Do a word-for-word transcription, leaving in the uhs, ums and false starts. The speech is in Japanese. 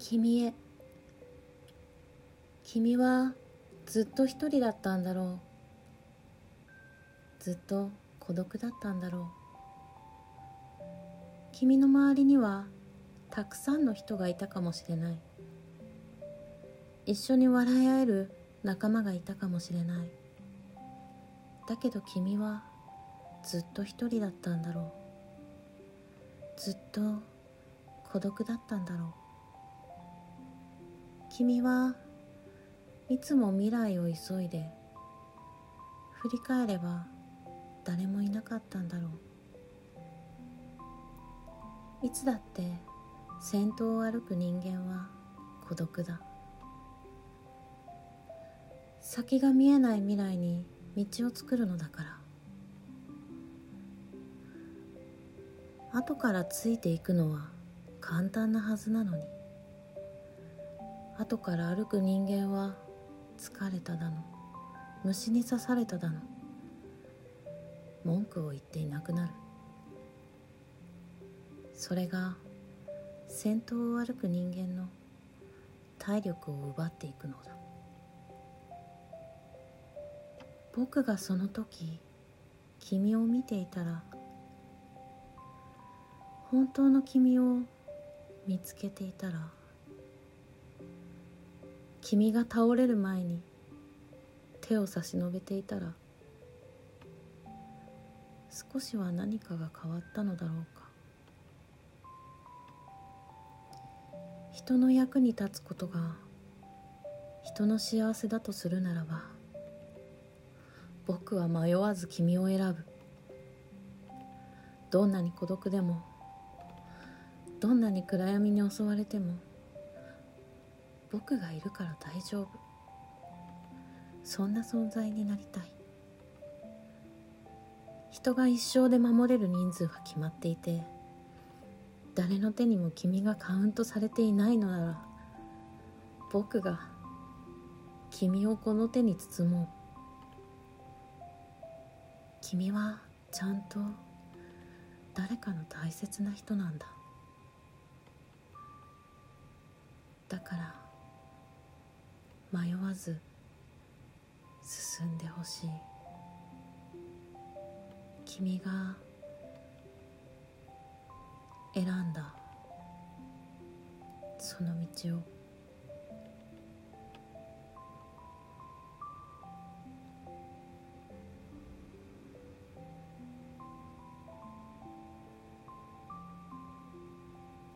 君へ。君はずっと一人だったんだろう。ずっと孤独だったんだろう。君の周りにはたくさんの人がいたかもしれない。一緒に笑い合える仲間がいたかもしれない。だけど君はずっと一人だったんだろう。ずっと孤独だったんだろう。君はいつも未来を急いで、振り返れば誰もいなかったんだろう。いつだって先頭を歩く人間は孤独だ。先が見えない未来に道を作るのだから。後からついていくのは簡単なはずなのに、後から歩く人間は疲れただの、虫に刺されただの、文句を言っていなくなる。それが先頭を歩く人間の体力を奪っていくのだ。僕がその時君を見ていたら、本当の君を見つけていたら、君が倒れる前に手を差し伸べていたら、少しは何かが変わったのだろうか。人の役に立つことが人の幸せだとするならば、僕は迷わず君を選ぶ。どんなに孤独でも、どんなに暗闇に襲われても、僕がいるから大丈夫。そんな存在になりたい。人が一生で守れる人数は決まっていて、誰の手にも君がカウントされていないのなら、僕が君をこの手に包もう。君はちゃんと誰かの大切な人なんだ。だから迷わず進んでほしい。君が選んだその道を。